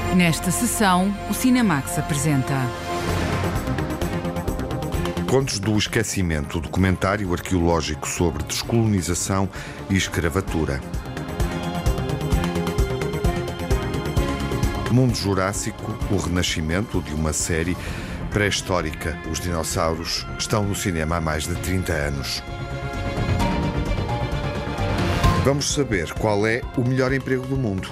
Nesta sessão, o Cinemax apresenta Contos do Esquecimento, documentário arqueológico sobre descolonização e escravatura. Mundo Jurássico, o renascimento de uma série pré-histórica. Os dinossauros estão no cinema há mais de 30 anos. Vamos saber qual é o melhor emprego do mundo.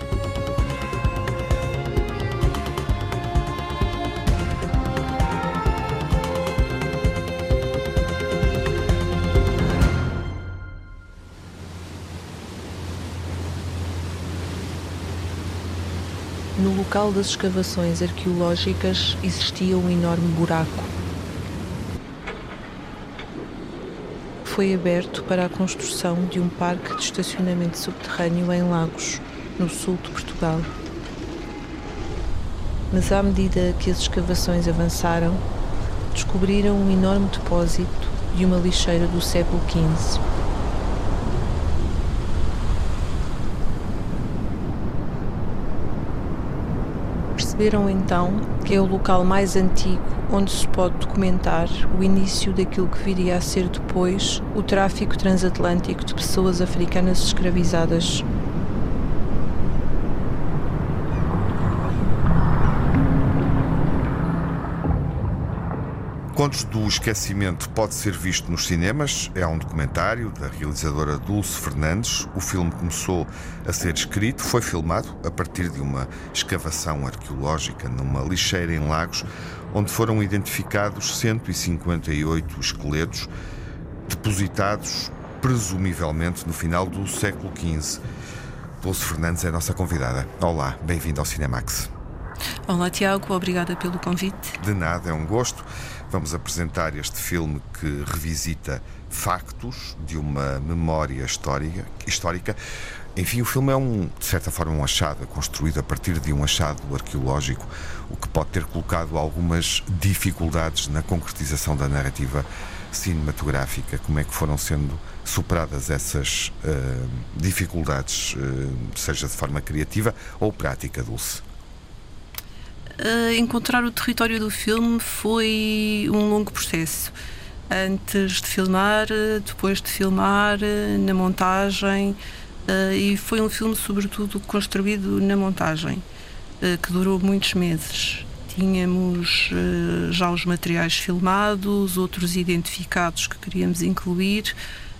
No local das escavações arqueológicas existia um enorme buraco. Foi aberto para a construção de um parque de estacionamento subterrâneo em Lagos, no sul de Portugal. Mas à medida que as escavações avançaram, descobriram um enorme depósito de uma lixeira do século XV. Perceberam então que é o local mais antigo onde se pode documentar o início daquilo que viria a ser depois o tráfico transatlântico de pessoas africanas escravizadas. Contos do Esquecimento pode ser visto nos cinemas. É um documentário da realizadora Dulce Fernandes. O filme começou a ser escrito, foi filmado a partir de uma escavação arqueológica numa lixeira em Lagos, onde foram identificados 158 esqueletos depositados presumivelmente no final do século XV. Dulce Fernandes é a nossa convidada. Olá, bem-vindo ao Cinemax. Olá, Tiago, obrigada pelo convite. De nada, é um gosto. Vamos apresentar este filme que revisita factos de uma memória histórica. Enfim, o filme é de certa forma, um achado, construído a partir de um achado arqueológico, o que pode ter colocado algumas dificuldades na concretização da narrativa cinematográfica. Como é que foram sendo superadas essas dificuldades, seja de forma criativa ou prática, Dulce? Encontrar o território do filme foi um longo processo. Antes de filmar, depois de filmar, na montagem, e foi um filme sobretudo construído na montagem, que durou muitos meses. Tínhamos já os materiais filmados, outros identificados que queríamos incluir,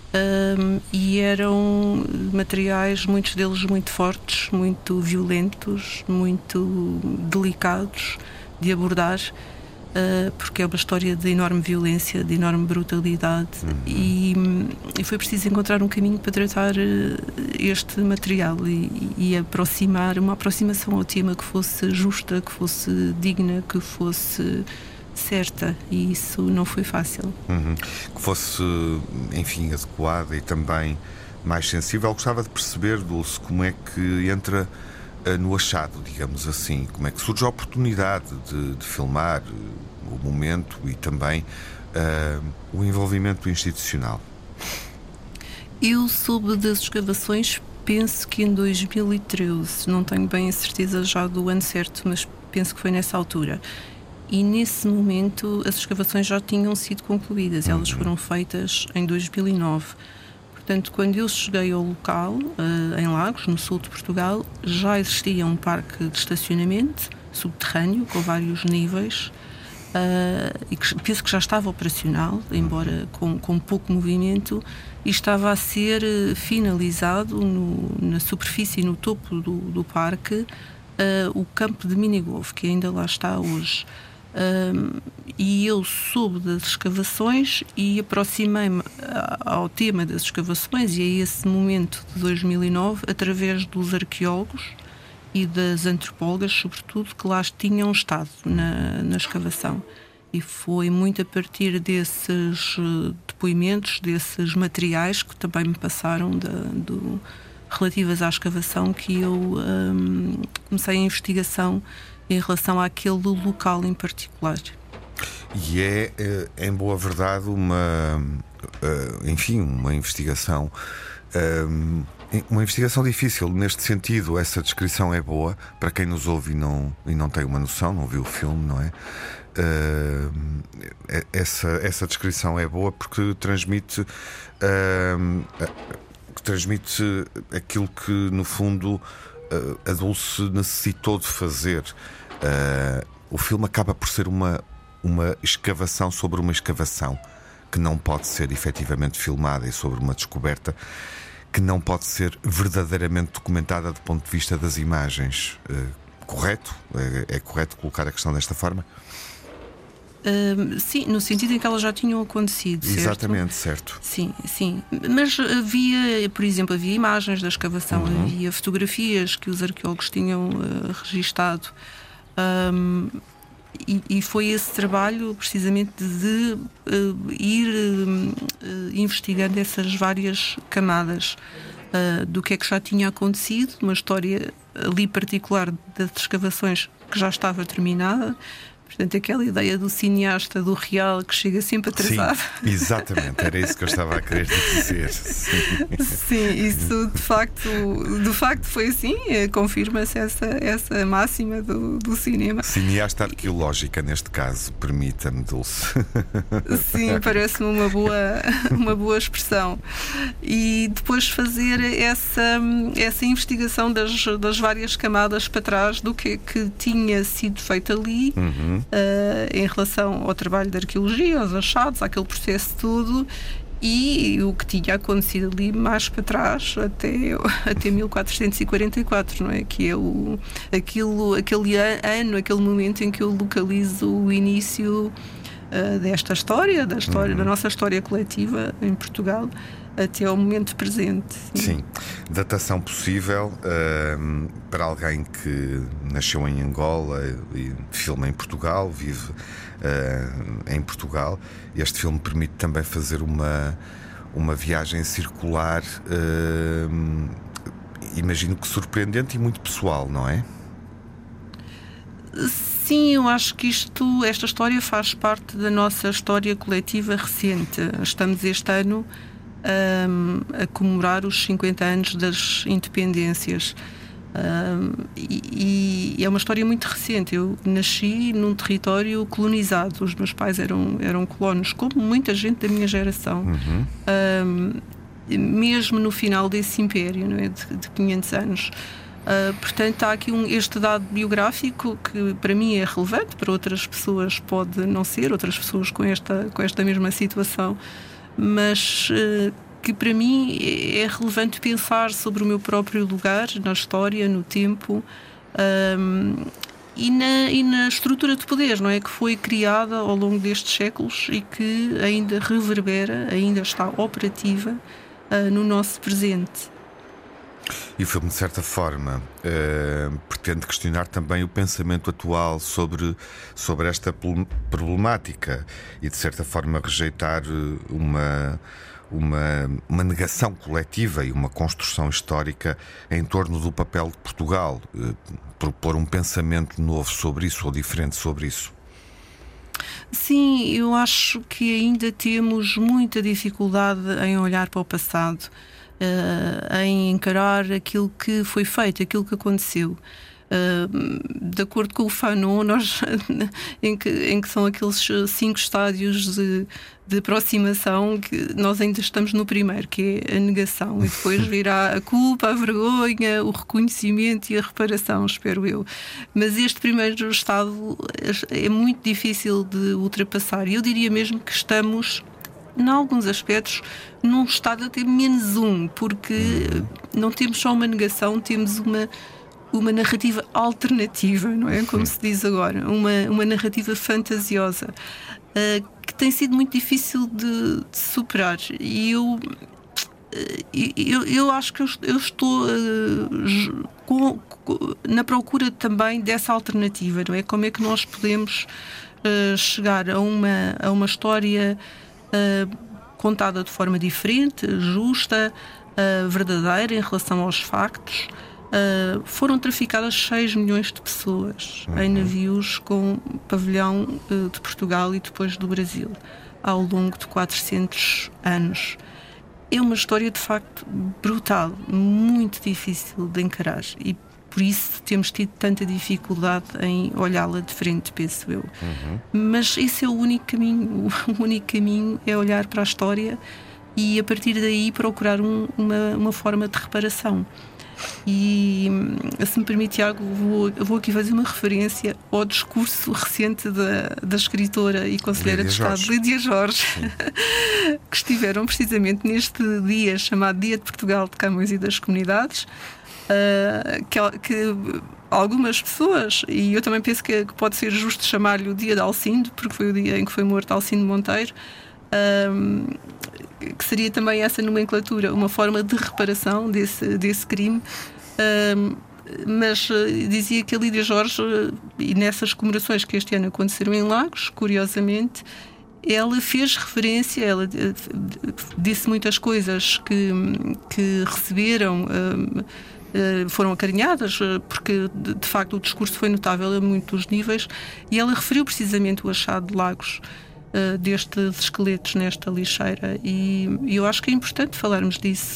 e eram materiais, muitos deles muito fortes, muito violentos, muito delicados de abordar, porque é uma história de enorme violência, de enorme brutalidade, e foi preciso encontrar um caminho para tratar este material e aproximar, uma aproximação ao tema que fosse justa, que fosse digna, que fosse certa, e isso não foi fácil. Que fosse, enfim, adequada e também mais sensível. Gostava de perceber, Dulce, como é que entra no achado, digamos assim, como é que surge a oportunidade de filmar o momento e também o envolvimento institucional. Eu soube das escavações, penso que em 2013, não tenho bem a certeza já do ano certo, mas penso que foi nessa altura. E nesse momento as escavações já tinham sido concluídas, elas foram feitas em 2009. Portanto, quando eu cheguei ao local, em Lagos, no sul de Portugal, já existia um parque de estacionamento subterrâneo, com vários níveis, e que penso que já estava operacional, embora com pouco movimento, e estava a ser finalizado na superfície, no topo do parque, o campo de minigolf, que ainda lá está hoje. E eu soube das escavações e aproximei-me ao tema das escavações e a esse momento de 2009 através dos arqueólogos e das antropólogas, sobretudo, que lá tinham estado na escavação. E foi muito a partir desses depoimentos, desses materiais que também me passaram relativas à escavação, que eu comecei a investigação em relação àquele local em particular. E em boa verdade, uma investigação Uma investigação difícil. Neste sentido, essa descrição é boa para quem nos ouve e não tem uma noção, não viu o filme, não é? Essa descrição é boa porque transmite aquilo que, no fundo, a Dulce necessitou de fazer. O filme acaba por ser uma escavação sobre uma escavação que não pode ser efetivamente filmada, e sobre uma descoberta que não pode ser verdadeiramente documentada do ponto de vista das imagens. Correto? É correto colocar a questão desta forma? Sim, no sentido em que elas já tinham acontecido, certo? Exatamente, certo. Sim. Mas havia, por exemplo, havia imagens da escavação, havia fotografias que os arqueólogos tinham registado. E foi esse trabalho precisamente de ir investigando essas várias camadas do que é que já tinha acontecido, uma história ali particular das escavações que já estava terminada. Portanto, aquela ideia do cineasta do real que chega sempre atrasado. Sim, exatamente, era isso que eu estava a querer dizer. Sim, isso de facto foi assim, confirma-se essa máxima do cinema. Cineasta arqueológica, neste caso, permita-me, Dulce. Sim, parece-me uma boa expressão. E depois fazer essa investigação das várias camadas para trás do que tinha sido feito ali. Em relação ao trabalho de arqueologia, aos achados, àquele processo todo, e o que tinha acontecido ali mais para trás até 1444, não é? Que é aquele ano, aquele momento em que eu localizo o início desta história, da nossa história coletiva em Portugal, até ao momento presente. Sim. Datação possível para alguém que nasceu em Angola e filma em Portugal, vive em Portugal. Este filme permite também fazer uma viagem circular, imagino que surpreendente e muito pessoal, não é? Sim, eu acho que esta história faz parte da nossa história coletiva recente. Estamos este ano a comemorar os 50 anos das independências. E é uma história muito recente. Eu nasci num território colonizado. Os meus pais eram colonos, como muita gente da minha geração. Mesmo no final desse império, não é? de 500 anos. Portanto, há aqui este dado biográfico que para mim é relevante, para outras pessoas pode não ser, outras pessoas com esta mesma situação, mas que para mim é relevante pensar sobre o meu próprio lugar na história, no tempo, e na estrutura de poder, não é? Que foi criada ao longo destes séculos e que ainda reverbera, ainda está operativa no nosso presente. E o filme, de certa forma, pretende questionar também o pensamento atual sobre esta problemática e, de certa forma, rejeitar uma negação coletiva e uma construção histórica em torno do papel de Portugal, propor um pensamento novo sobre isso ou diferente sobre isso. Sim, eu acho que ainda temos muita dificuldade em olhar para o passado, em encarar aquilo que foi feito, aquilo que aconteceu. De acordo com o Fanon, em que são aqueles 5 estádios de aproximação, que nós ainda estamos no primeiro, que é a negação, e depois virá a culpa, a vergonha, o reconhecimento e a reparação, espero eu. Mas este primeiro estado é muito difícil de ultrapassar, e eu diria mesmo que estamos, em alguns aspectos, num estado até -1, porque não temos só uma negação, temos uma narrativa alternativa, não é? Como se diz agora, uma narrativa fantasiosa, que tem sido muito difícil de superar. E eu acho que eu estou na procura também dessa alternativa, não é? Como é que nós podemos chegar a uma história contada de forma diferente, justa, verdadeira em relação aos factos. Foram traficadas 6 milhões de pessoas em navios com pavilhão de Portugal e depois do Brasil, ao longo de 400 anos. é uma história de facto brutal, muito difícil de encarar, e por isso temos tido tanta dificuldade em olhá-la de frente, penso eu. Mas esse é o único caminho. O único caminho é olhar para a história e, a partir daí, procurar uma forma de reparação. E, se me permite, Tiago, vou aqui fazer uma referência ao discurso recente da escritora e conselheira de Estado Lídia Jorge, que estiveram precisamente neste dia chamado Dia de Portugal, de Camões e das Comunidades, que algumas pessoas, e eu também penso que pode ser justo chamar-lhe o Dia de Alcindo, porque foi o dia em que foi morto Alcindo Monteiro, que seria também essa nomenclatura, uma forma de reparação desse crime. Mas dizia que a Lídia Jorge, e nessas comemorações que este ano aconteceram em Lagos, curiosamente, ela fez referência, ela disse muitas coisas que receberam, foram acarinhadas, porque de facto o discurso foi notável a muitos níveis, e ela referiu precisamente o achado de Lagos, destes esqueletos nesta lixeira, e eu acho que é importante falarmos disso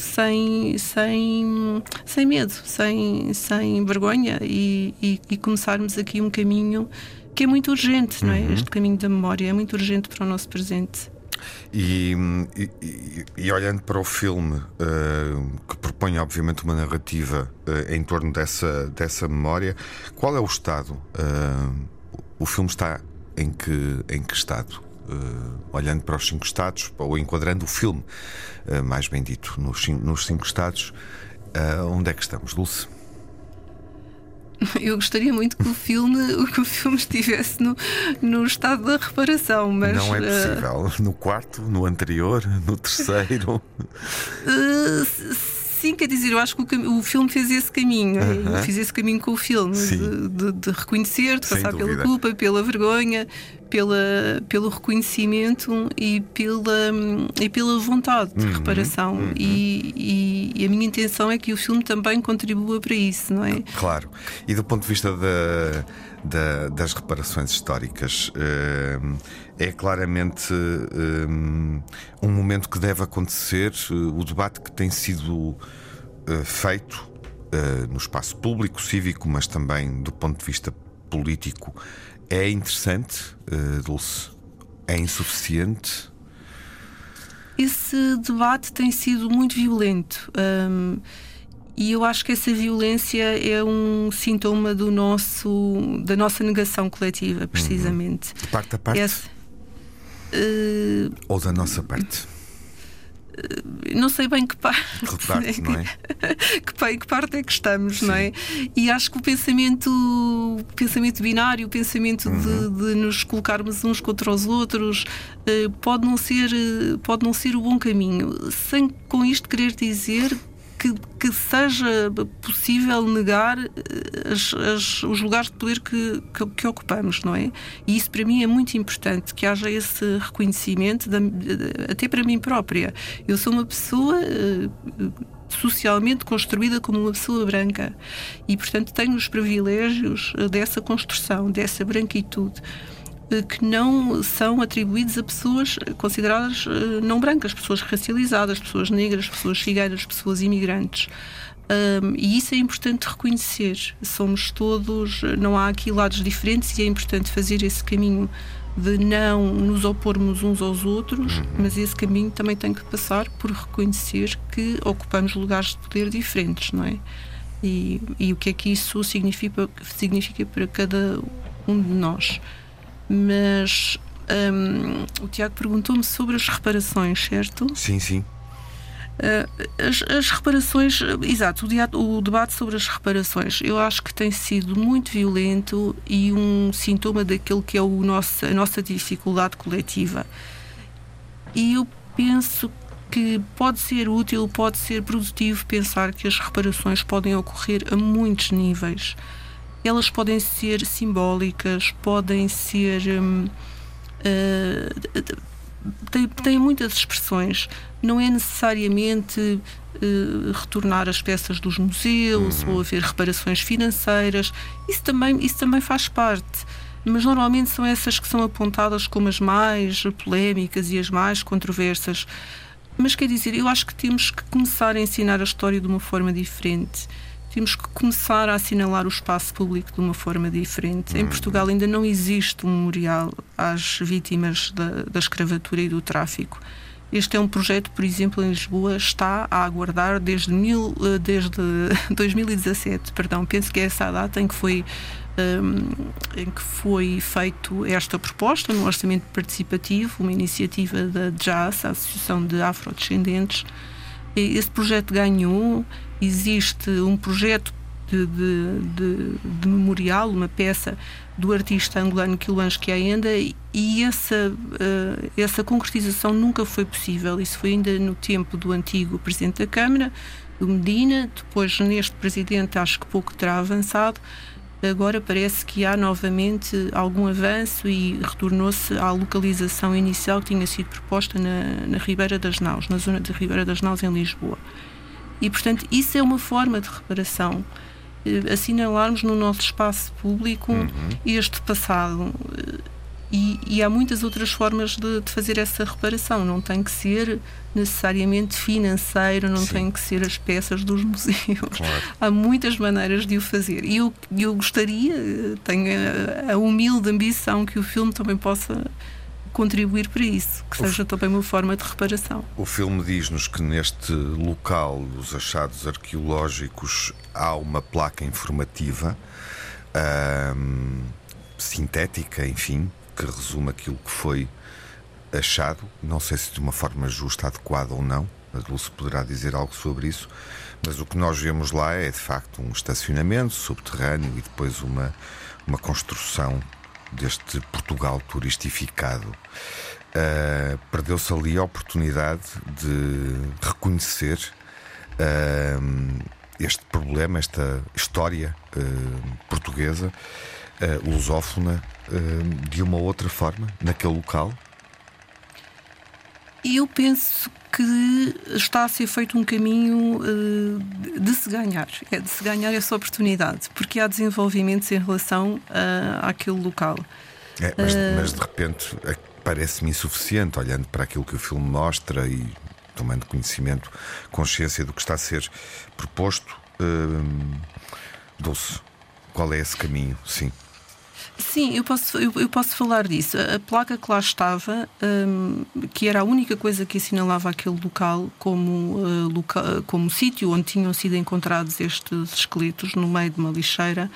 sem medo, sem vergonha, e começarmos aqui um caminho que é muito urgente, não é? Este caminho da memória é muito urgente para o nosso presente. E olhando para o filme, que propõe obviamente uma narrativa em torno dessa memória, qual é o estado? O filme está em que estado? Olhando para os 5 estados, ou enquadrando o filme, mais bem dito, nos 5 estados, onde é que estamos, Dulce? Eu gostaria muito que o filme estivesse no estado da reparação, mas não é possível. No quarto, no anterior, no terceiro. Sim, quer dizer, eu acho que o filme fez esse caminho. Eu fiz esse caminho com o filme, de reconhecer, de passar pela culpa, pela vergonha, pelo reconhecimento e pela vontade de reparação. E a minha intenção é que o filme também contribua para isso, não é? Claro. E do ponto de vista das reparações históricas, é claramente um momento que deve acontecer. O debate que tem sido feito no espaço público, cívico, mas também do ponto de vista político, é interessante, Dulce? É insuficiente? Esse debate tem sido muito violento, e eu acho que essa violência é um sintoma da nossa negação coletiva, precisamente. De parte a parte? Ou da nossa parte? Não sei bem que parte, não é? que parte é que estamos, não é? E acho que o pensamento binário, o pensamento de nos colocarmos uns contra os outros, pode não ser o bom caminho, sem com isto querer dizer que seja possível negar os lugares de poder que ocupamos, não é? E isso para mim é muito importante, que haja esse reconhecimento, até para mim própria. Eu sou uma pessoa socialmente construída como uma pessoa branca e, portanto, tenho os privilégios dessa construção, dessa branquitude, que não são atribuídos a pessoas consideradas não brancas, pessoas racializadas, pessoas negras, pessoas ciganas, pessoas imigrantes. E isso é importante reconhecer. Somos todos, não há aqui lados diferentes, e é importante fazer esse caminho de não nos opormos uns aos outros, mas esse caminho também tem que passar por reconhecer que ocupamos lugares de poder diferentes, não é? E o que é que isso significa para cada um de nós. Mas o Tiago perguntou-me sobre as reparações, certo? Sim. As reparações, exato, o debate sobre as reparações, eu acho que tem sido muito violento e um sintoma daquilo que é a nossa dificuldade coletiva. E eu penso que pode ser útil, pode ser produtivo pensar que as reparações podem ocorrer a muitos níveis. Elas podem ser simbólicas, podem ser... têm muitas expressões. Não é necessariamente retornar as peças dos museus ou haver reparações financeiras. Isso também faz parte. Mas normalmente são essas que são apontadas como as mais polémicas e as mais controversas. Mas quer dizer, eu acho que temos que começar a ensinar a história de uma forma diferente. Temos que começar a assinalar o espaço público de uma forma diferente. Em Portugal ainda não existe um memorial às vítimas da escravatura e do tráfico. Este é um projeto, por exemplo, em Lisboa, está a aguardar desde 2017, penso que é essa a data em que foi feito esta proposta no orçamento participativo, uma iniciativa da JAS, a Associação de Afrodescendentes. Esse projeto ganhou. Existe um projeto de memorial, uma peça do artista angolano Quiluans Kiaenda, e essa concretização nunca foi possível. Isso foi ainda no tempo do antigo Presidente da Câmara, do Medina. Depois, neste Presidente, acho que pouco terá avançado. Agora parece que há novamente algum avanço e retornou-se à localização inicial que tinha sido proposta na Ribeira das Naus, na zona de Ribeira das Naus, em Lisboa. E, portanto, isso é uma forma de reparação. Assinalarmos no nosso espaço público este passado. E há muitas outras formas de fazer essa reparação. Não tem que ser necessariamente financeiro, não tem que ser as peças dos museus. Claro. Há muitas maneiras de o fazer. E eu gostaria, tenho a humilde ambição que o filme também possa contribuir para isso, que seja também uma forma de reparação. O filme diz-nos que neste local dos achados arqueológicos há uma placa informativa sintética, enfim, que resume aquilo que foi achado. Não sei se de uma forma justa, adequada ou não, a Dulce poderá dizer algo sobre isso, mas o que nós vemos lá é de facto um estacionamento subterrâneo e depois uma construção deste Portugal turistificado. Perdeu-se ali a oportunidade de reconhecer este problema, esta história portuguesa, lusófona, de uma outra forma, naquele local? E eu penso que está a ser feito um caminho de se ganhar essa oportunidade, porque há desenvolvimentos em relação àquele local. Mas de repente parece-me insuficiente, olhando para aquilo que o filme mostra e tomando conhecimento, consciência do que está a ser proposto. Dulce, qual é esse caminho? Sim. Sim, eu posso falar disso. A placa que lá estava, que era a única coisa que assinalava aquele local como sítio onde tinham sido encontrados estes esqueletos, no meio de uma lixeira,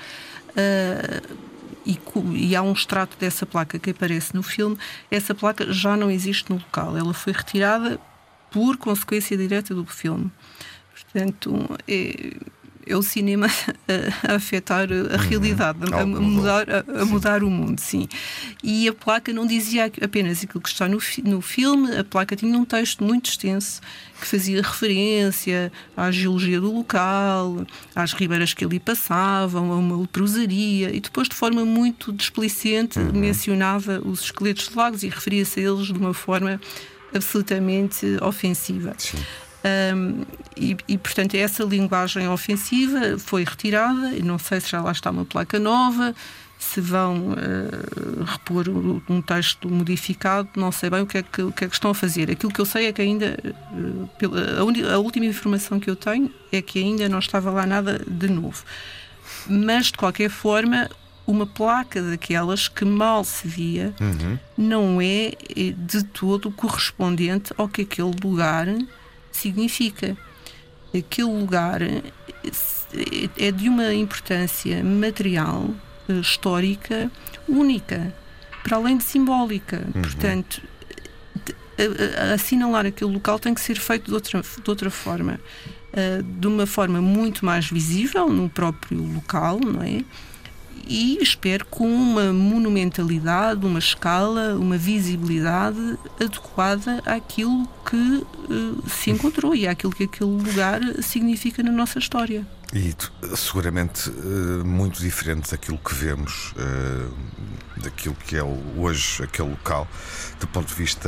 e há um extrato dessa placa que aparece no filme. Essa placa já não existe no local. Ela foi retirada por consequência direta do filme. Portanto, é o cinema a afetar a realidade, a mudar o mundo, sim. E a placa não dizia apenas aquilo que está no filme. A placa tinha um texto muito extenso que fazia referência à geologia do local, às ribeiras que ali passavam, a uma leprosaria, e depois, de forma muito displicente, mencionava os esqueletos de lagos e referia-se a eles de uma forma absolutamente ofensiva. Sim. Portanto, essa linguagem ofensiva foi retirada. Não sei se já lá está uma placa nova, se vão repor um texto modificado, não sei bem o que é que estão a fazer. Aquilo que eu sei é que ainda, a última informação que eu tenho é que ainda não estava lá nada de novo. Mas, de qualquer forma, uma placa daquelas que mal se via não é de todo correspondente ao que aquele lugar significa. Aquele lugar é de uma importância material, histórica, única, para além de simbólica. Portanto, assinalar aquele local tem que ser feito de outra forma, de uma forma muito mais visível no próprio local, não é? E espero com uma monumentalidade, uma escala, uma visibilidade adequada àquilo que se encontrou e àquilo que aquele lugar significa na nossa história. E seguramente muito diferente daquilo que vemos, daquilo que é hoje aquele local, do ponto de vista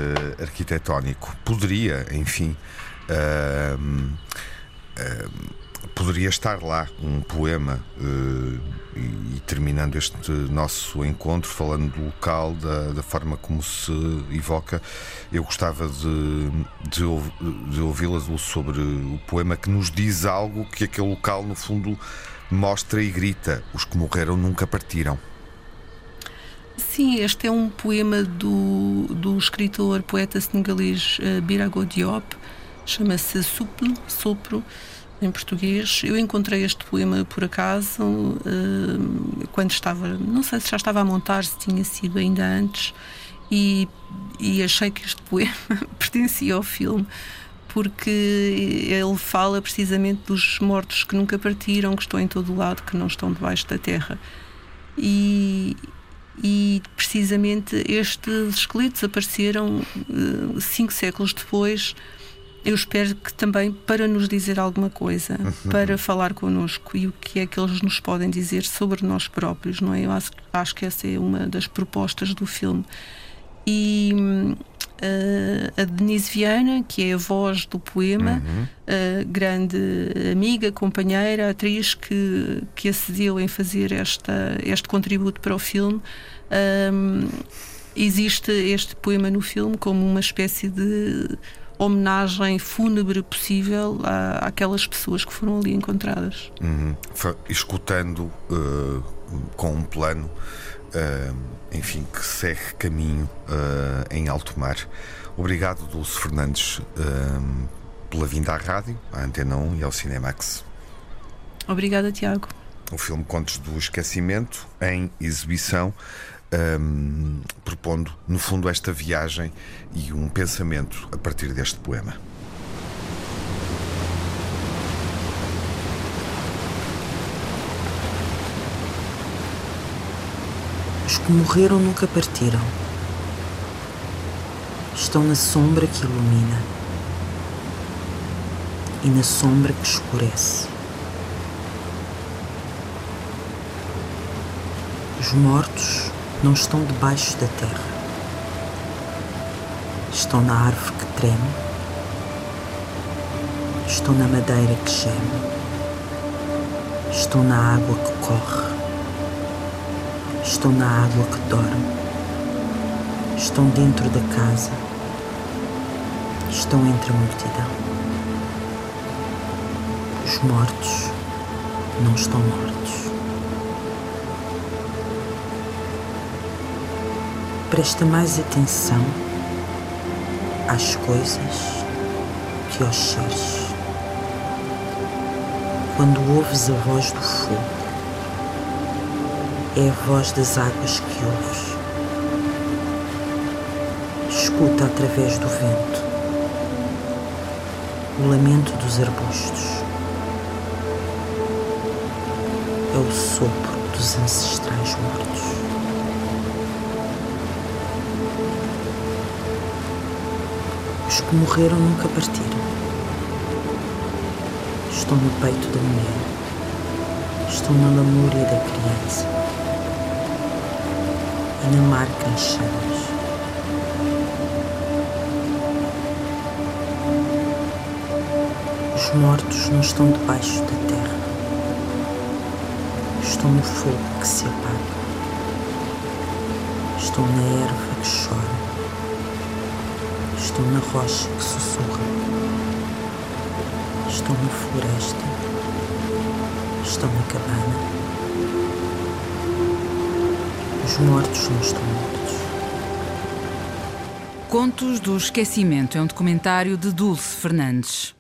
arquitetónico. Poderia, enfim, Poderia estar lá um poema, e terminando este nosso encontro, falando do local, da forma como se evoca, eu gostava de ouvi-la sobre o poema que nos diz algo que aquele local, no fundo, mostra e grita: os que morreram nunca partiram. Sim, este é um poema do escritor, poeta senegalês Birago Diop, chama-se Sopro, em português. Eu encontrei este poema por acaso, quando estava, não sei se já estava a montar, se tinha sido ainda antes, e achei que este poema pertencia ao filme, porque ele fala precisamente dos mortos que nunca partiram, que estão em todo o lado, que não estão debaixo da terra. E precisamente estes esqueletos apareceram 5 séculos depois. Eu espero que também para nos dizer alguma coisa, para falar connosco, e o que é que eles nos podem dizer sobre nós próprios, não é? Eu acho que essa é uma das propostas do filme. E a Denise Viana, que é a voz do poema, grande amiga, companheira, atriz que acedeu em fazer este contributo para o filme. Existe este poema no filme como uma espécie de homenagem fúnebre possível àquelas pessoas que foram ali encontradas. Escutando com um plano, enfim, que segue caminho em alto mar. Obrigado, Dulce Fernandes, pela vinda à rádio, à Antena 1 e ao Cinemax. Obrigada, Tiago. O filme Contos do Esquecimento, em exibição, propondo, no fundo, esta viagem e um pensamento a partir deste poema. Os que morreram nunca partiram. Estão na sombra que ilumina e na sombra que escurece. Os mortos não estão debaixo da terra. Estão na árvore que treme. Estão na madeira que geme. Estão na água que corre. Estão na água que dorme. Estão dentro da casa. Estão entre a multidão. Os mortos não estão mortos. Presta mais atenção às coisas que aos seres. Quando ouves a voz do fogo, é a voz das águas que ouves. Escuta através do vento o lamento dos arbustos. É o sopro dos ancestrais mortos. Os que morreram nunca partiram. Estão no peito da mulher. Estão na lamúria da criança. E na marca em chamas. Os mortos não estão debaixo da terra. Estão no fogo que se apaga. Estão na erva que chora. Estão na rocha que sussurra. Estão na floresta. Estão na cabana. Os mortos não estão mortos. Contos do Esquecimento é um documentário de Dulce Fernandes.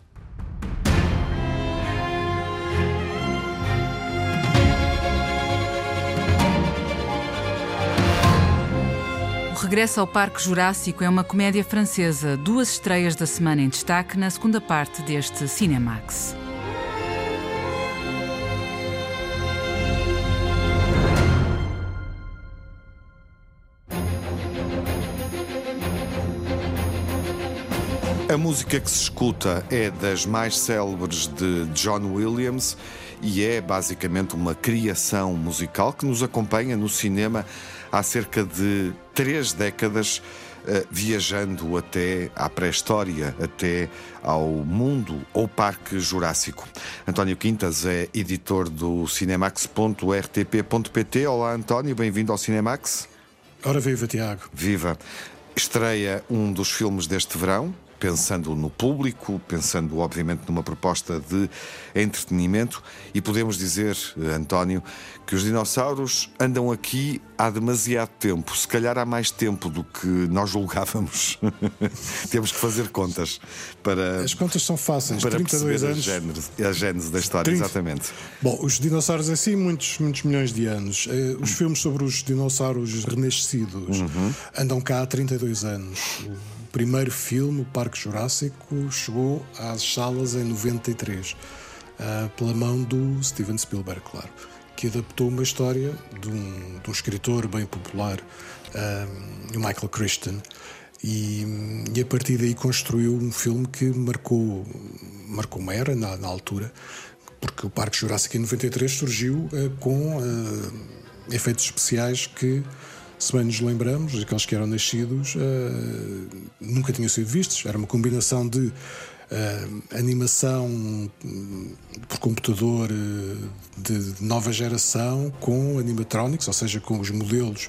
O Regresso ao Parque Jurássico é uma comédia francesa, 2 estreias da semana em destaque na segunda parte deste Cinemax. A música que se escuta é das mais célebres de John Williams e é basicamente uma criação musical que nos acompanha no cinema há cerca de 3 décadas, viajando até à pré-história, até ao mundo ou Parque Jurássico. António Quintas é editor do cinemax.rtp.pt. Olá, António, bem-vindo ao Cinemax. Ora, viva, Tiago. Viva. Estreia um dos filmes deste verão, pensando no público, pensando obviamente numa proposta de entretenimento, e podemos dizer, António, que os dinossauros andam aqui há demasiado tempo, se calhar há mais tempo do que nós julgávamos. Temos que fazer contas para... As contas são fáceis, para 32 anos. A gênese da história, 30... exatamente. Bom, os dinossauros assim, muitos milhões de anos. Os filmes sobre os dinossauros renascidos andam cá há 32 anos. O primeiro filme, o Parque Jurássico, chegou às salas em 93, pela mão do Steven Spielberg, claro, que adaptou uma história de um escritor bem popular, o Michael Crichton, e a partir daí construiu um filme que marcou uma era na altura, porque o Parque Jurássico em 93 surgiu com efeitos especiais que, se bem nos lembramos, aqueles que eram nascidos nunca tinham sido vistos. Era uma combinação de animação por computador de nova geração com animatronics, ou seja, com os modelos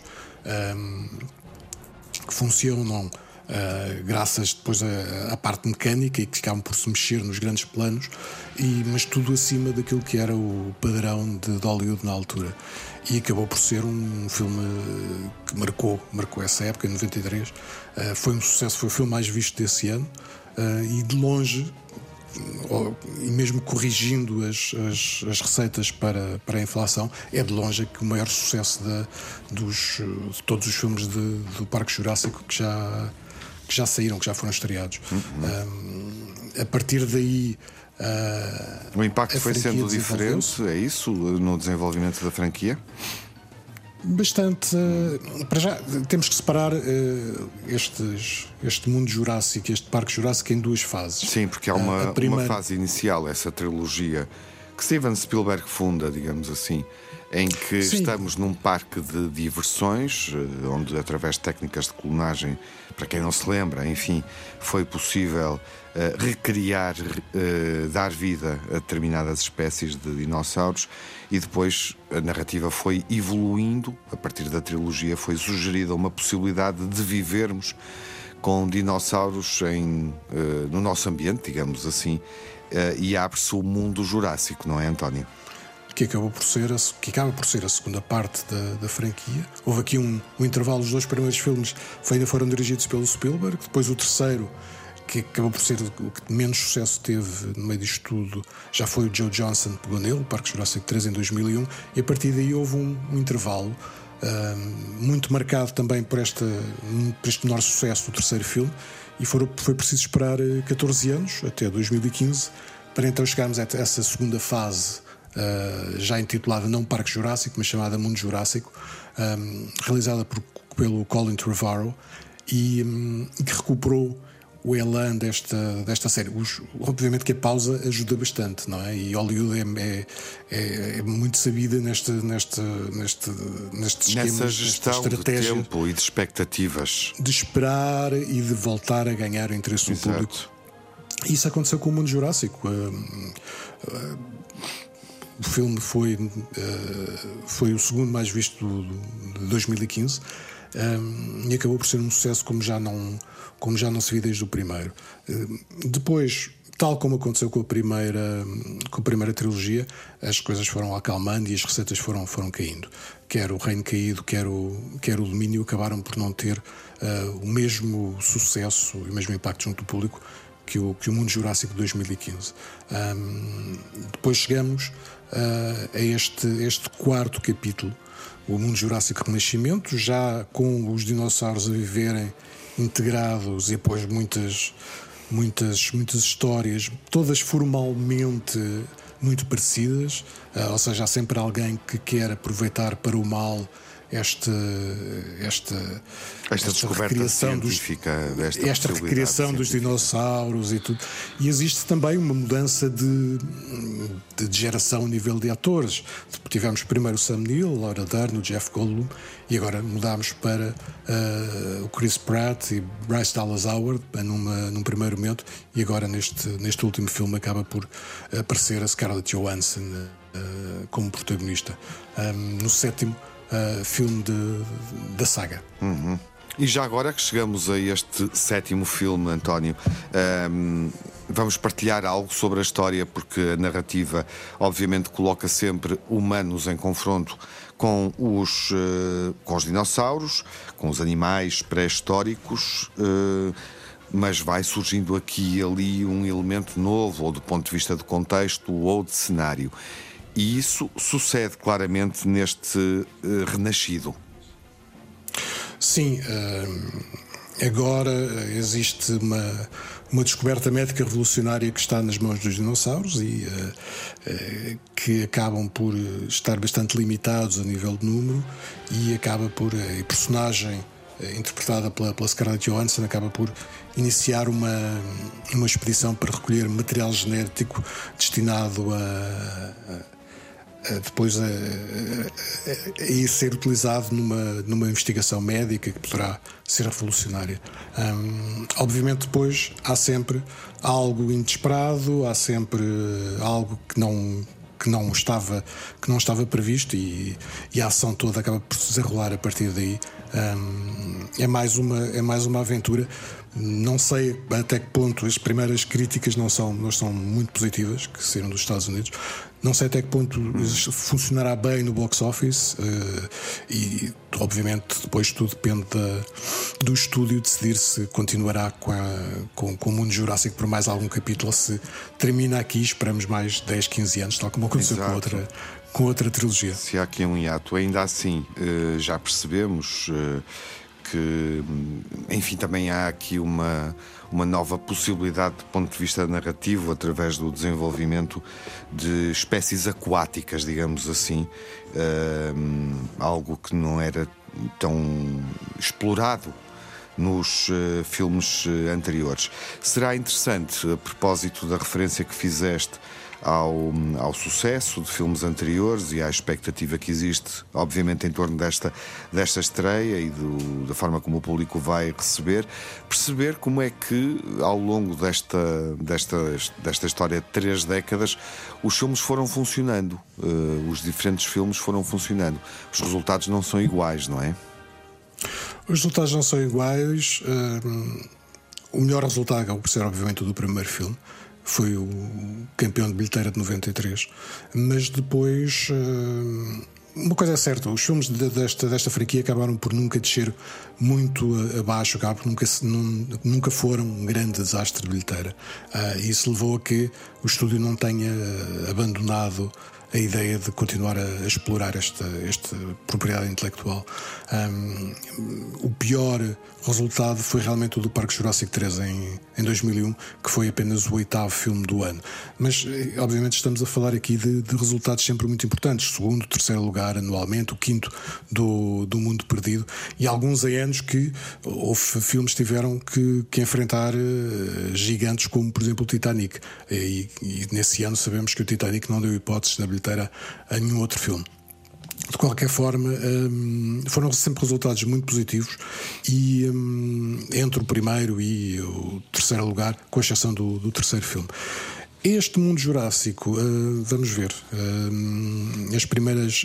que funcionam graças depois à parte mecânica e que acabam por se mexer nos grandes planos, mas tudo acima daquilo que era o padrão de Hollywood na altura. E acabou por ser um filme que marcou essa época, em 93. Foi um sucesso, foi o filme mais visto desse ano, e de longe, e mesmo corrigindo as receitas para a inflação, é de longe que o maior sucesso de todos os filmes do Parque Jurássico que já saíram, que já foram estreados. A partir daí, o impacto foi sendo diferente, é isso, no desenvolvimento da franquia? Bastante. Para já, temos que separar este mundo jurássico, este Parque Jurássico, em duas fases. Sim, porque há uma fase inicial, essa trilogia que Steven Spielberg funda, digamos assim, em que estamos num parque de diversões, onde, através de técnicas de clonagem, para quem não se lembra, enfim, foi possível recriar, dar vida a determinadas espécies de dinossauros, e depois a narrativa foi evoluindo. A partir da trilogia foi sugerida uma possibilidade de vivermos com dinossauros no nosso ambiente, digamos assim, e abre-se o mundo jurássico, não é, António? Que acaba por ser a segunda parte da franquia. Houve aqui um intervalo. Os dois primeiros filmes ainda foram dirigidos pelo Spielberg. Depois o terceiro, que acabou por ser o que menos sucesso teve no meio disto tudo, já foi o Joe Johnston, pegou nele, o Parque Jurássico 3 em 2001, e a partir daí houve um intervalo muito marcado também por este menor sucesso do terceiro filme, e foi preciso esperar 14 anos, até 2015, para então chegarmos a essa segunda fase, já intitulada não Parque Jurássico, mas chamada Mundo Jurássico, realizada pelo Colin Trevorrow, e que recuperou o elan desta série. Obviamente que a pausa ajuda bastante, não é? E Hollywood é muito sabida nestes esquemas, nessa gestão estratégia de tempo e de expectativas, de esperar e de voltar a ganhar o interesse do público. Isso aconteceu com o Mundo Jurássico. O filme foi o segundo mais visto de 2015, e acabou por ser um sucesso como já não se viu desde o primeiro. Depois, tal como aconteceu com a primeira trilogia, as coisas foram acalmando e as receitas foram caindo. Quer o Reino Caído, quer o Domínio acabaram por não ter o mesmo sucesso e o mesmo impacto junto do público que o Mundo Jurássico de 2015. Depois chegamos a este quarto capítulo, o Mundo Jurássico Renascimento, já com os dinossauros a viverem integrados, e depois muitas histórias, todas formalmente muito parecidas, ou seja, há sempre alguém que quer aproveitar para o mal esta descoberta recriação científica esta recriação dos dinossauros e tudo. E existe também uma mudança de geração a nível de atores. Tivemos primeiro o Sam Neill, Laura Dern, o Jeff Goldblum, e agora mudámos para o Chris Pratt e Bryce Dallas Howard num primeiro momento, e agora neste último filme acaba por aparecer a Scarlett Johansson como protagonista, no 7º filme da saga. E já agora que chegamos a este 7º filme, António, vamos partilhar algo sobre a história, porque a narrativa obviamente coloca sempre humanos em confronto com os dinossauros, com os animais pré-históricos, mas vai surgindo aqui e ali um elemento novo, ou do ponto de vista de contexto ou de cenário. E isso sucede claramente neste Renascido. Sim, agora existe uma descoberta médica revolucionária que está nas mãos dos dinossauros e que acabam por estar bastante limitados a nível de número, e acaba por a personagem interpretada pela Scarlett Johansson acaba por iniciar uma expedição para recolher material genético destinado depois a ir ser utilizado numa investigação médica que poderá ser revolucionária. Obviamente depois há sempre algo inesperado, há sempre algo que não estava previsto, e a ação toda acaba por se desenrolar a partir daí. É mais uma aventura. Não sei até que ponto as primeiras críticas não são muito positivas, que saíram dos Estados Unidos. Não sei até que ponto funcionará bem no box office, e obviamente depois tudo depende do estúdio decidir se continuará com o mundo Jurássico por mais algum capítulo, ou se termina aqui. Esperamos mais 10, 15 anos, tal como aconteceu com outra trilogia. Se há aqui um hiato, ainda assim já percebemos que, enfim, também há aqui uma nova possibilidade do ponto de vista narrativo, através do desenvolvimento de espécies aquáticas, digamos assim, algo que não era tão explorado nos filmes anteriores. Será interessante, a propósito da referência que fizeste ao sucesso de filmes anteriores e à expectativa que existe, obviamente, em torno desta estreia e da forma como o público vai perceber como é que, ao longo desta história de 3 décadas, os filmes foram funcionando, os diferentes filmes foram funcionando. Os resultados não são iguais, não é? Os resultados não são iguais. O melhor resultado acabou por ser, obviamente, o do primeiro filme. Foi o campeão de bilheteira de 93. Mas depois, uma coisa é certa, os filmes desta franquia acabaram por nunca descer muito abaixo, nunca foram um grande desastre de bilheteira. E isso levou a que o estúdio não tenha abandonado a ideia de continuar a explorar esta propriedade intelectual. O pior resultado foi realmente o do Parque Jurássico 3 em 2001, que foi apenas o 8º filme do ano. Mas, obviamente, estamos a falar aqui de resultados sempre muito importantes: 2º, 3º lugar anualmente, o 5º do Mundo Perdido, e alguns anos que houve filmes que tiveram que enfrentar gigantes como, por exemplo, o Titanic. E nesse ano sabemos que o Titanic não deu hipóteses na bilheteira a nenhum outro filme. De qualquer forma, foram sempre resultados muito positivos, e entre o primeiro e o 3º lugar, com exceção do 3º filme. Este mundo jurássico, vamos ver, as primeiras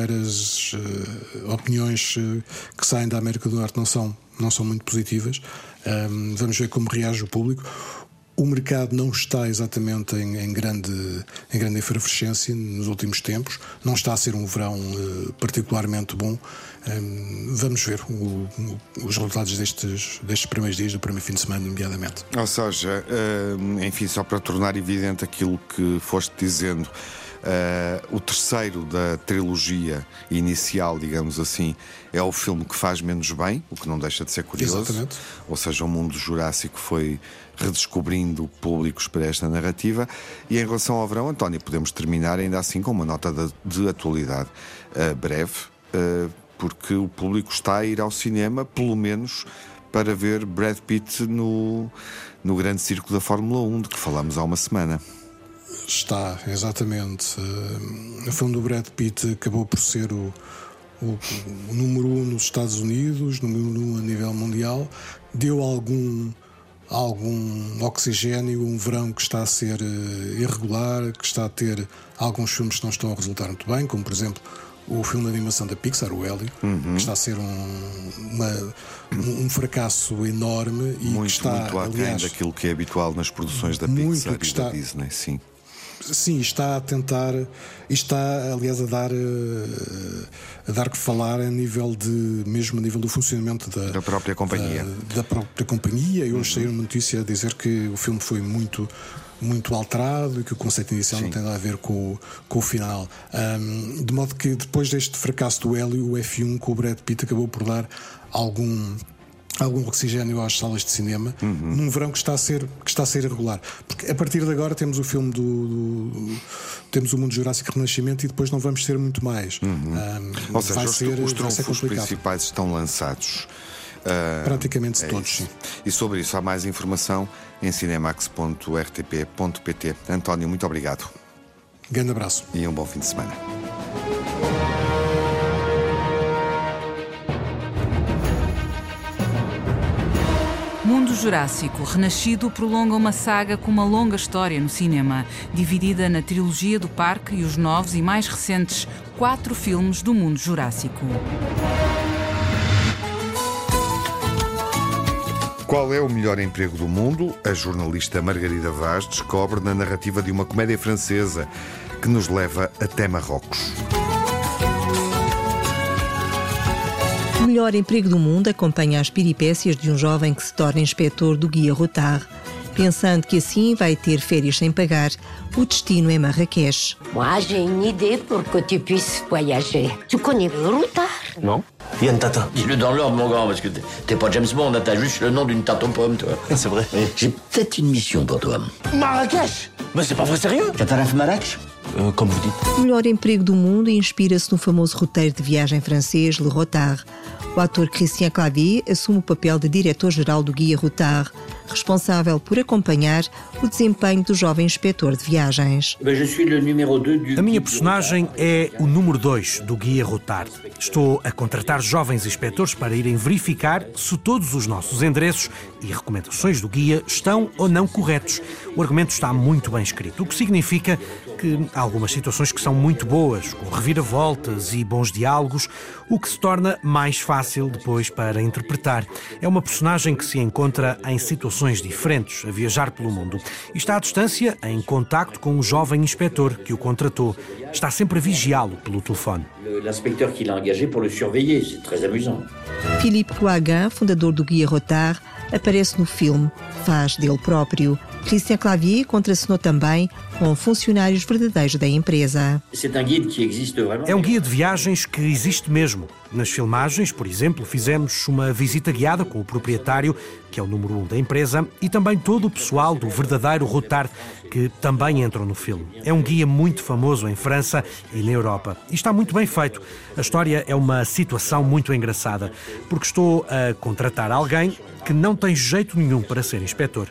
opiniões que saem da América do Norte não são muito positivas. Vamos ver como reage o público. O mercado não está exatamente em grande efervescência nos últimos tempos. Não está a ser um verão particularmente bom. Vamos ver os resultados destes primeiros dias do primeiro fim de semana, nomeadamente. Ou seja, enfim, só para tornar evidente aquilo que foste dizendo, o 3º da trilogia inicial, digamos assim, é o filme que faz menos bem, o que não deixa de ser curioso. Exatamente. Ou seja, o mundo jurássico foi redescobrindo públicos para esta narrativa. E em relação ao verão, António, podemos terminar ainda assim com uma nota de atualidade breve. porque o público está a ir ao cinema, pelo menos para ver Brad Pitt no grande circo da Fórmula 1, de que falámos há uma semana. Está, exatamente. O filme do Brad Pitt acabou por ser o número 1 nos Estados Unidos, número 1 a nível mundial. Deu algum oxigênio, um verão que está a ser irregular, que está a ter alguns filmes que não estão a resultar muito bem, como por exemplo o filme de animação da Pixar, o Hélio, que está a ser um fracasso enorme e muito, que está, muito aquém daquilo que é habitual nas produções da Pixar e da Disney, sim. Sim, está a tentar, está aliás a dar que falar mesmo a nível do funcionamento da própria companhia. Da própria companhia. Eu achei uma notícia a dizer que o filme foi muito alterado e que o conceito inicial não tem nada a ver com o final. De modo que depois deste fracasso do Hélio, o F1 com o Brad Pitt acabou por dar algum oxigênio às salas de cinema num verão que está a ser irregular, porque a partir de agora temos o filme temos o Mundo Jurássico Renascimento e depois não vamos ter muito mais. Ou seja, os trunfos complicado. principais estão lançados. Praticamente todos, sim. E sobre isso há mais informação em cinemax.rtp.pt. António, muito obrigado. Grande abraço. E um bom fim de semana. Mundo Jurássico Renascido prolonga uma saga com uma longa história no cinema, dividida na trilogia do parque e os novos e mais recentes 4 filmes do Mundo Jurássico. Qual é o melhor emprego do mundo? A jornalista Margarida Vaz descobre na narrativa de uma comédia francesa que nos leva até Marrocos. O melhor emprego do mundo acompanha as peripécias de um jovem que se torna inspetor do Guia Rotar. Pensando que assim vai ter férias sem pagar, o destino é Marrakech. Moi, j'ai une idée pour que tu puisses voyager. Tu connais le Rotar? Non. Yann Tata. Dis-le dans l'ordre, mon grand, parce que t'es pas James Bond, t'as juste le nom d'une tarte aux pommes, toi. C'est vrai. Oui. J'ai peut-être une mission pour toi. Marrakech? Mais c'est pas vrai, sérieux? Cataraf Marrakech? Comme vous dites. O melhor emprego do mundo inspira-se no famoso roteiro de viagem francês Le Rotar. O ator Christian Clavier assume o papel de diretor-geral do Guia Rotar, responsável por acompanhar o desempenho do jovem inspetor de viagens. A minha personagem é o número 2 do Guia Rotar. Estou a contratar jovens inspetores para irem verificar se todos os nossos endereços e recomendações do guia estão ou não corretos. O argumento está muito bem escrito, o que significa que há algumas situações que são muito boas, com reviravoltas e bons diálogos, o que se torna mais fácil depois para interpretar. É uma personagem que se encontra em situações diferentes, a viajar pelo mundo. E está à distância, em contacto com o jovem inspetor que o contratou. Está sempre a vigiá-lo pelo telefone. L'inspecteur qu'il a engagé pour le surveiller, c'est très amusant. Philippe Couagan, fundador do Guia Rotar, aparece no filme, faz dele próprio. Christian Clavier contracenou também com funcionários verdadeiros da empresa. É um guia de viagens que existe mesmo. Nas filmagens, por exemplo, fizemos uma visita guiada com o proprietário, que é o número 1 da empresa, e também todo o pessoal do verdadeiro Rotar, que também entram no filme. É um guia muito famoso em França e na Europa. E está muito bem feito. A história é uma situação muito engraçada, porque estou a contratar alguém que não tem jeito nenhum para ser inspetor.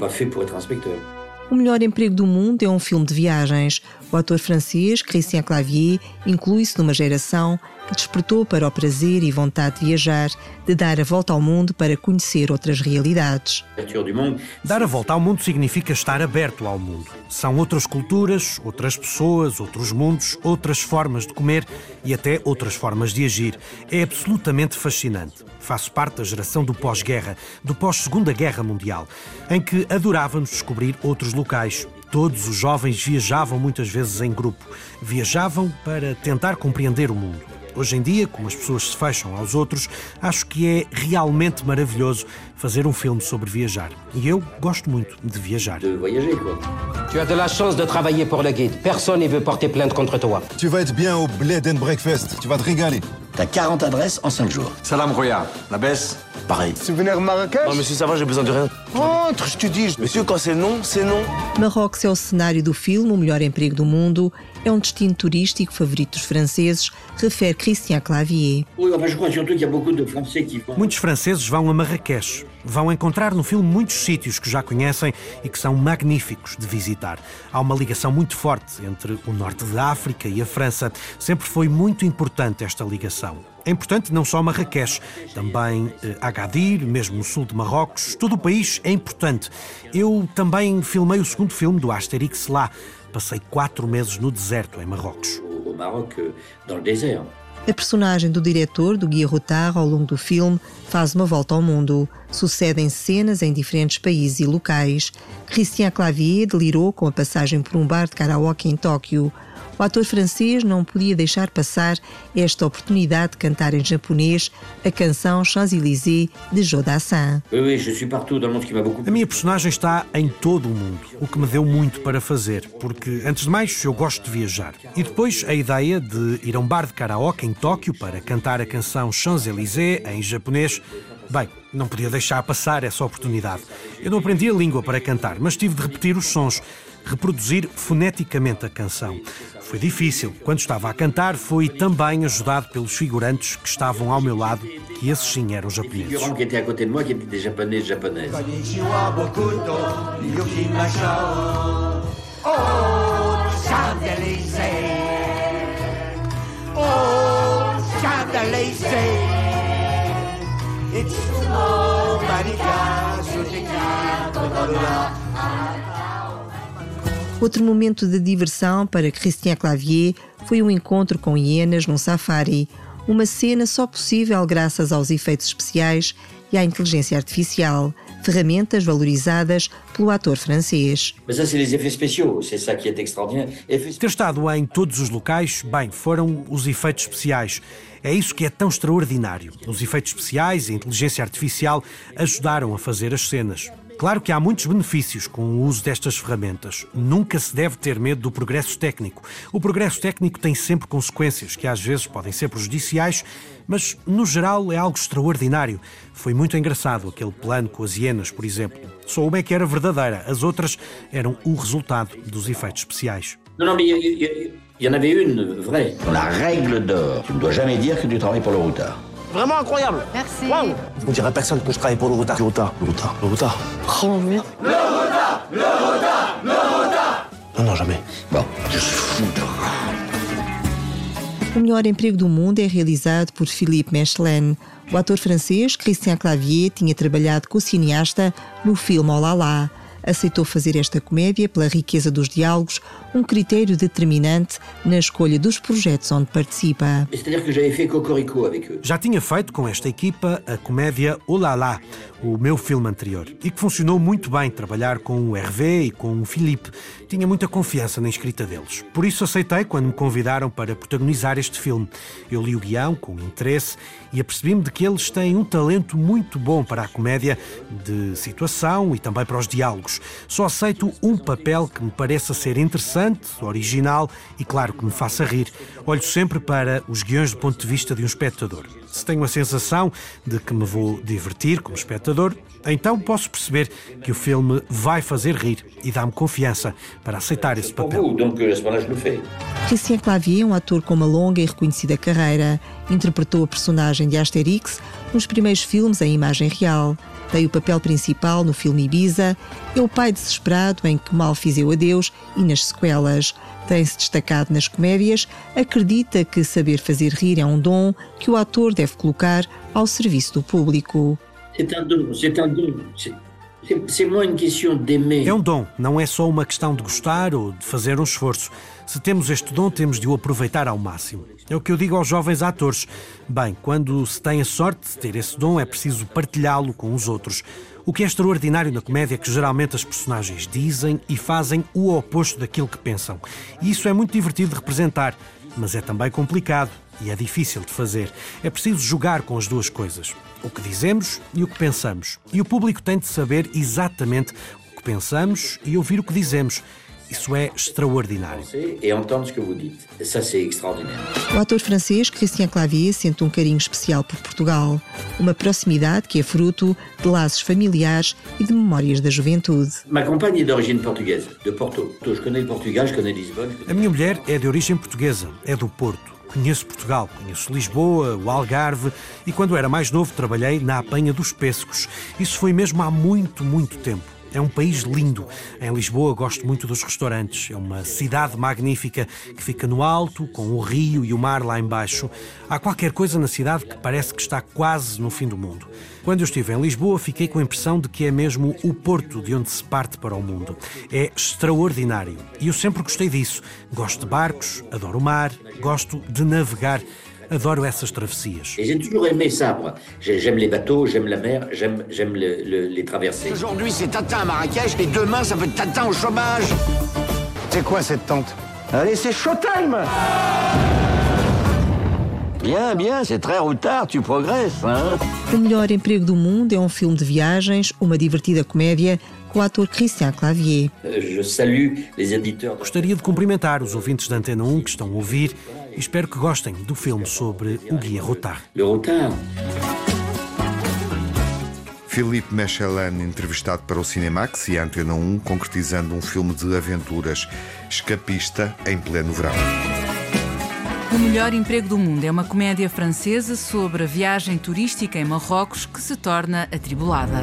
O melhor emprego do mundo é um filme de viagens. O ator francês Christian Clavier inclui-se numa geração que despertou para o prazer e vontade de viajar, de dar a volta ao mundo para conhecer outras realidades. Dar a volta ao mundo significa estar aberto ao mundo. São outras culturas, outras pessoas, outros mundos, outras formas de comer e até outras formas de agir. É absolutamente fascinante. Faço parte da geração do pós-guerra, do pós-Segunda Guerra Mundial, em que adorávamos descobrir outros locais. Todos os jovens viajavam muitas vezes em grupo. Viajavam para tentar compreender o mundo. Hoje em dia, como as pessoas se fecham aos outros, acho que é realmente maravilhoso fazer um filme sobre viajar. E eu gosto muito de viajar. Tu as de la chance de travailler pour le guide. Personne ne veut porter plainte contre toi. Tu vas être bien au Bled and Breakfast. Tu vas te régaler. T'as 40 adresses en 5 jours. Salam Roya, la baisse, pareil. Souvenir Marrakech? Non mais si ça va, j'ai besoin de rien. Entre, je te dis. Monsieur, quand c'est non, c'est non. Marrocos é o cenário do filme O Melhor Emprego do Mundo. É um destino turístico favorito dos franceses, refere Christian Clavier. Muitos franceses vão a Marrakech. Vão encontrar no filme muitos sítios que já conhecem e que são magníficos de visitar. Há uma ligação muito forte entre o norte da África e a França. Sempre foi muito importante esta ligação. É importante não só Marrakech, também Agadir, mesmo no sul de Marrocos. Todo o país é importante. Eu também filmei o segundo filme do Asterix lá. Passei 4 meses no deserto, em Marrocos. A personagem do diretor, do Guy Routard, ao longo do filme, faz uma volta ao mundo. Sucedem cenas em diferentes países e locais. Christian Clavier delirou com a passagem por um bar de karaoke em Tóquio. O ator francês não podia deixar passar esta oportunidade de cantar em japonês a canção Champs-Élysées de Jodassin. A minha personagem está em todo o mundo, o que me deu muito para fazer, porque, antes de mais, eu gosto de viajar. E depois, a ideia de ir a um bar de karaoke em Tóquio para cantar a canção Champs-Élysées em japonês. Bem, não podia deixar passar essa oportunidade. Eu não aprendi a língua para cantar, mas tive de repetir os sons, reproduzir foneticamente a canção. Foi difícil. Quando estava a cantar, fui também ajudado pelos figurantes que estavam ao meu lado, que esses sim eram japoneses. Outro momento de diversão para Christian Clavier foi um encontro com hienas num safari. Uma cena só possível graças aos efeitos especiais e à inteligência artificial, ferramentas valorizadas pelo ator francês. Ter estado em todos os locais, bem, foram os efeitos especiais. É isso que é tão extraordinário. Os efeitos especiais e a inteligência artificial ajudaram a fazer as cenas. Claro que há muitos benefícios com o uso destas ferramentas. Nunca se deve ter medo do progresso técnico. O progresso técnico tem sempre consequências, que às vezes podem ser prejudiciais, mas no geral é algo extraordinário. Foi muito engraçado aquele plano com as hienas, por exemplo. Só uma é que era verdadeira, as outras eram o resultado dos efeitos especiais. Não, mas il y en avait une vraie. La règle d'or, tu ne dois jamais dire que tu travailles pour le Routard. Vraiment incroyable. Merci. Wow. On dirait à personne que je travaille pour le Routard. Le Routard. Le Routard. Oh merde. Le Routard. Non, jamais. Bon, je suis fou de O Melhor Emprego do Mundo é realizado por Philippe Mechelin. O ator francês Christian Clavier tinha trabalhado com o cineasta no filme Oh Là Là. Aceitou fazer esta comédia pela riqueza dos diálogos, um critério determinante na escolha dos projetos onde participa. Já tinha feito com esta equipa a comédia Oh Là Là, o meu filme anterior, e que funcionou muito bem trabalhar com o Hervé e com o Philippe. Tinha muita confiança na escrita deles. Por isso aceitei quando me convidaram para protagonizar este filme. Eu li o guião com interesse e apercebi-me de que eles têm um talento muito bom para a comédia de situação e também para os diálogos. Só aceito um papel que me pareça ser interessante, original e, claro, que me faça rir. Olho sempre para os guiões do ponto de vista de um espectador. Se tenho a sensação de que me vou divertir como espectador, então posso perceber que o filme vai fazer rir e dá-me confiança para aceitar esse papel. Christian Clavier é um ator com uma longa e reconhecida carreira. Interpretou a personagem de Asterix nos primeiros filmes em imagem real. Tem o papel principal no filme Ibiza. É o pai desesperado em Que Mal Fiz Eu a Deus e nas sequelas. Tem-se destacado nas comédias. Acredita que saber fazer rir é um dom que o ator deve colocar ao serviço do público. É um dom, não é só uma questão de gostar ou de fazer um esforço. Se temos este dom, temos de o aproveitar ao máximo. É o que eu digo aos jovens atores. Bem, quando se tem a sorte de ter esse dom, é preciso partilhá-lo com os outros. O que é extraordinário na comédia é que geralmente as personagens dizem e fazem o oposto daquilo que pensam. E isso é muito divertido de representar, mas é também complicado e é difícil de fazer. É preciso jogar com as duas coisas. O que dizemos e o que pensamos. E o público tem de saber exatamente o que pensamos e ouvir o que dizemos. Isso é extraordinário. O ator francês Christian Clavier sente um carinho especial por Portugal, uma proximidade que é fruto de laços familiares e de memórias da juventude. Ma compagne est d'origine portugaise, de Porto. Je connais Portugal, je connais Lisbonne. A minha mulher é de origem portuguesa, é do Porto. Conheço Portugal, conheço Lisboa, o Algarve e quando era mais novo trabalhei na apanha dos pêssegos. Isso foi mesmo há muito, muito tempo. É um país lindo. Em Lisboa gosto muito dos restaurantes. É uma cidade magnífica que fica no alto, com o rio e o mar lá embaixo. Há qualquer coisa na cidade que parece que está quase no fim do mundo. Quando eu estive em Lisboa, fiquei com a impressão de que é mesmo o porto de onde se parte para o mundo. É extraordinário. E eu sempre gostei disso. Gosto de barcos, adoro o mar, gosto de navegar. Adoro essas travessias. J'ai toujours aimé ça, moi. J'aime les bateaux, j'aime la mer, j'aime les traversées. Aujourd'hui, c'est Tintin à Marrakech et demain, ça peut être Tintin au chômage. C'est quoi cette tente? Allez, c'est showtime! Bien, bien, c'est très routard, tu progresses, hein? O Melhor Emprego do Mundo é um filme de viagens, uma divertida comédia com o ator Christian Clavier. Je salue les éditeurs. Gostaria de cumprimentar os ouvintes da Antena 1 que estão a ouvir e espero que gostem do filme sobre o Guia Rotar. Le Rotar. Philippe Mechelin, entrevistado para o Cinemax e a Antena 1, concretizando um filme de aventuras escapista em pleno verão. O Melhor Emprego do Mundo é uma comédia francesa sobre a viagem turística em Marrocos que se torna atribulada.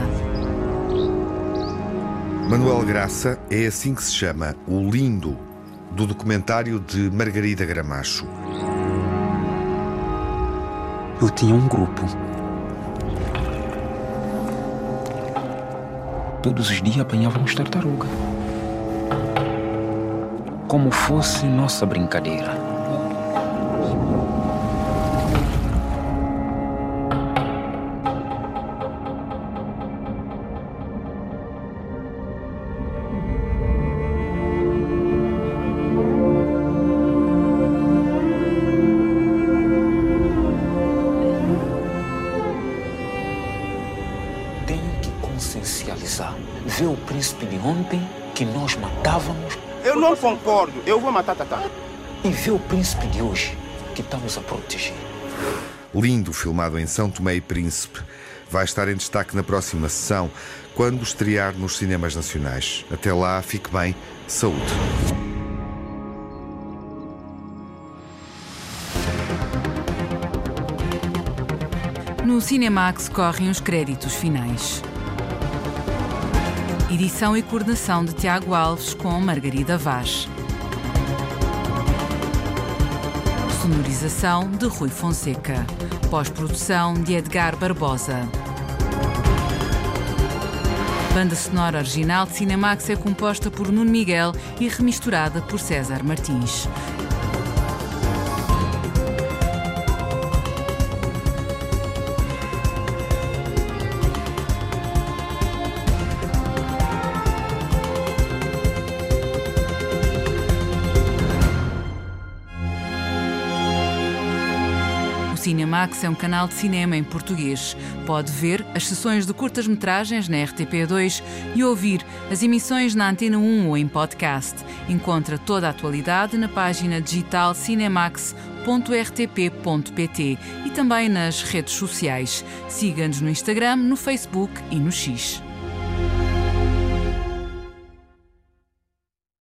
Manuel Graça é assim que se chama o lindo do documentário de Margarida Gramacho. Eu tinha um grupo. Todos os dias apanhávamos tartaruga. Como fosse nossa brincadeira. Vê o príncipe de ontem que nós matávamos. Eu não concordo, eu vou matar Tatá. E vê o príncipe de hoje que estamos a proteger. Lindo, filmado em São Tomé e Príncipe. Vai estar em destaque na próxima sessão, quando estrear nos cinemas nacionais. Até lá, fique bem, saúde. No Cinemax correm os créditos finais. Edição e coordenação de Tiago Alves com Margarida Vaz. Sonorização de Rui Fonseca. Pós-produção de Edgar Barbosa. Banda sonora original de Cinemax é composta por Nuno Miguel e remisturada por César Martins. O Cinemax é um canal de cinema em português. Pode ver as sessões de curtas-metragens na RTP2 e ouvir as emissões na Antena 1 ou em podcast. Encontra toda a atualidade na página digital cinemax.rtp.pt e também nas redes sociais. Siga-nos no Instagram, no Facebook e no X.